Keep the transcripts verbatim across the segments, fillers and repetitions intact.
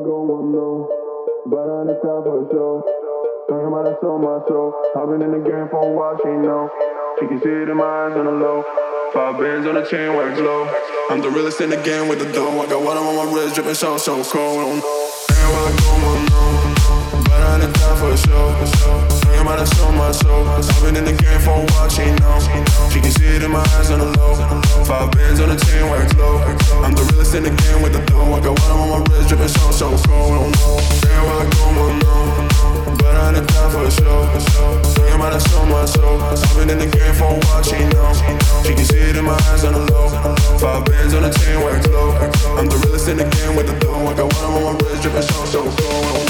going on, but I understand for sure. Talking about I sold my soul. I've been in the game for a while, she know. She can see it in my eyes on the low. Five bands on the chain, wax low. I'm the realest in the game with the dough. I got water on my wrist, dripping so, so cold. Damn, well, I go on, no. But I understand for sure. Talking about I sold my soul. I've been in the game for a while, she know. She can see it in my eyes on the low. Five bands on the chain, wax low. I'm the realest in the game with the dough. I got water on my wrist, dripping so, so cold. Damn, well, I go on, no. But I understand for sure. Talking about I sold my soul. I've been in the game for a while, she know. She can see it in my eyes on the low. Five bands on the chain, wax low. I'm the realest in the game with the dough. I got water on my wrist, dripping so, so cold.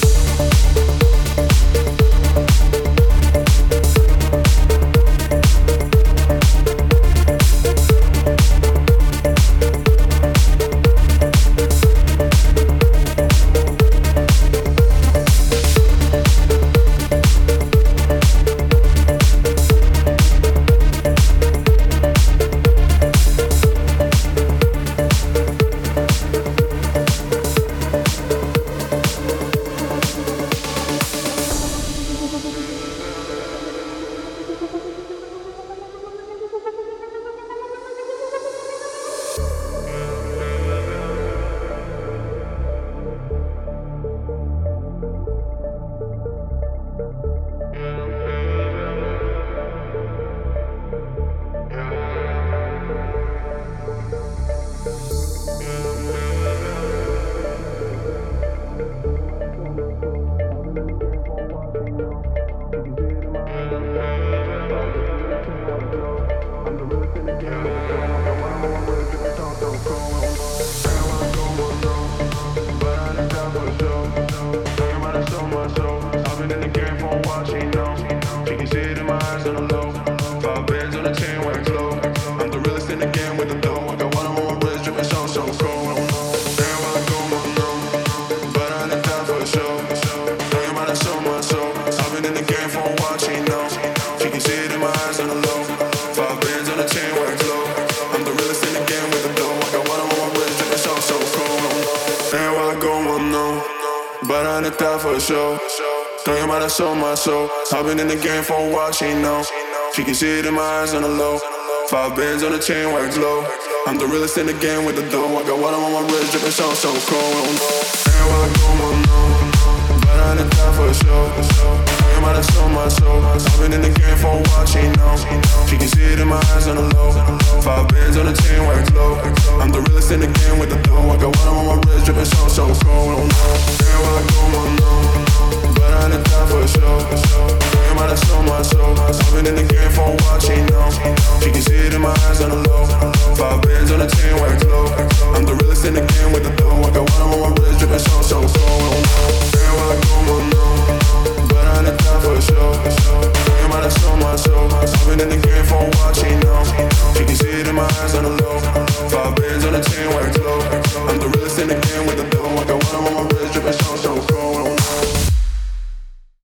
Sold my soul. I've been in the game for a while, she know. She can see it in my eyes on the low. Five bands on the chain, wax low. I'm the realest in the game with the dough. I got water on my wrist, dripping so, so cold. Damn, well, I go on, no. But I understand for sure. Talking about I sold my soul. I've been in the game for a while, she know. She can see it in my eyes on the low. Five bands on the chain, wax low. I'm the realest in the game with the dough. I got water on my wrist, dripping so, so